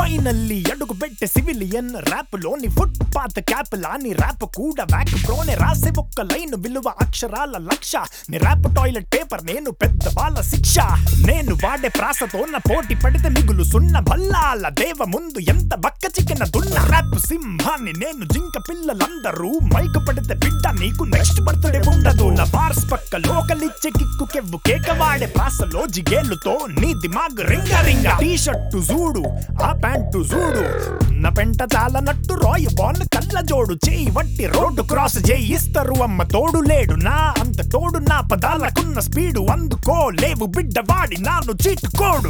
Finally అడుగు పెట్టే civilian rap లోని ఫుట్ పాత్ క్యాప్ లాని ర్యాప్ కూడా వ్యాక్ ప్రోనే రాసే ఒక్క లైన్ విలువ అక్షరాల లక్ష నీ ర్యాప్ టాయిలెట్ పేపర్ నేను పెద్ద బాల శిక్ష నేను వాడే ప్రాసతో నా పోటీ పడితే మిగులు సున్న భల్లాల దేవ ముందు ఎంత బక్క చికెన దున్న ర్యాప్ సింహాన్ని నేను జింక పిల్లలందరూ మైకు పడితే బిడ్డ నీకు నెక్స్ట్ బర్త్డే ఉండదు నా బార్స్ పక్క లోకలిచ్చే కిక్కు కెవ్వు కేక వాడే ప్రాసలో జిగేలుతో నీ దిమాగ్ రింగ రింగ టీ షర్టు చూడు ఆ ప్యాంటు చూడు నా పెంట చాలనట్టు రాయ్ బాన్ కళ్ళ జోడు చేయి వట్టి రోడ్డు క్రాస్ చేయిస్తారు అమ్మ తోడు లేడు నా అంత తోడు నా పదాలకున్న స్పీడు అందుకో లేవు బిడ్డ వాడి నాను చీటుకోడు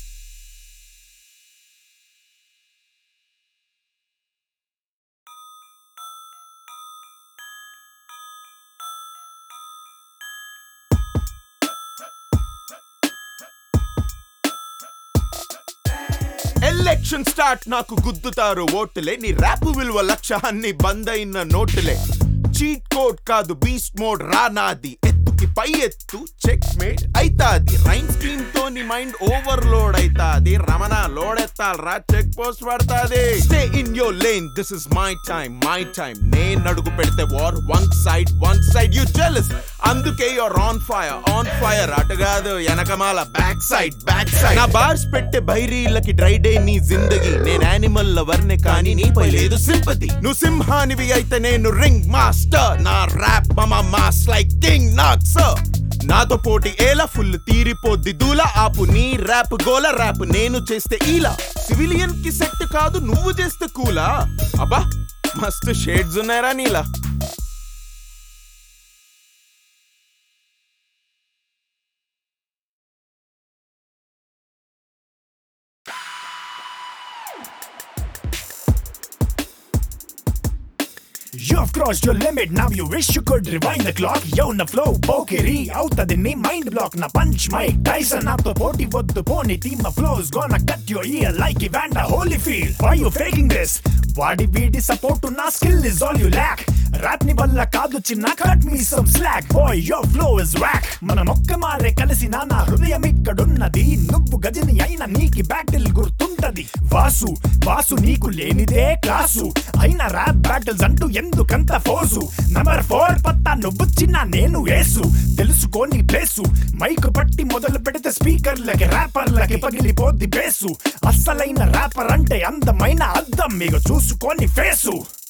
ఎలక్షన్ స్టార్ట్ నాకు గుద్దుతారు ఓటులే నీ ర్యాప్ విలువ లక్ష అన్ని బంద్ అయిన నోటులే చీట్ కోడ్ కాదు బీస్ట్ మోడ్ రానాది ఎత్తుకి పై ఎత్తు చెక్ మేట్ అయితాది రైన్ స్కీమ్ తో నీ మైండ్ ఓవర్లోడ్ అయితాది రమణ లోడ్ ఎత్తాలరా చెక్ పోస్ట్ పడతాది stay in your lane this is my time నేను అడుగు పెడితే war one side you jealous అందుకే యూర్ ఆన్ ఫైర్ అటు కాదు వెనకమాల బ్యాక్ సైడ్ నా బార్స్ పెట్టే బైరీలకి డ్రై డే నీ జిందగీ నేను యానిమల్ లవర్నే కానీ నీపై లేదు సింపతి నువ్వు సింహానివి అయితే నేను రింగ్ మాస్టర్ నా ర్యాప్ మమ mass like king not sir నాతో పోటీ ఏలా ఫుల్ తీరిపోద్ది దూల ఆపు నీ ర్యాప్ గోల ర్యాప్ నేను చేస్తే ఈలా సివిలియన్ కి సెట్ కాదు నువ్వు చేస్తే కూలా అబ్బా మస్తు షేడ్స్ ఉన్నారా నీలా You have crossed your limit, now you wish you could rewind the clock. Yo, na flow, pokeri, out of the knee, mind block, na punch, Mike Tyson, up the poti, what the pony, team of flows, gonna cut your ear like Evander Holyfield. Why you faking this? Vadi vidi support to na skill is all you lack. Rap ni valla kaadu chinna, cut me some slack. Boy, your flow is whack. Mana mokka mare kalisi na hrudayam ikkadunnadi. Nuvvu gajini aina neeki battle gurtuntadi. Vasu neeku lenide clasu. Aina rap battles antu ఎందుకంత force number 4 పత్తా నువ్వు చిన్న నేను వేసు తెలుసుకోని place mic పట్టి మొదలు పెడితే స్పీకర్లకి ర్యాపర్లకి పగిలిపోద్ది బేసు అస్సలైన ర్యాపర్ అంటే అందమైన అద్దం మీకు చూసుకొని ఫేసు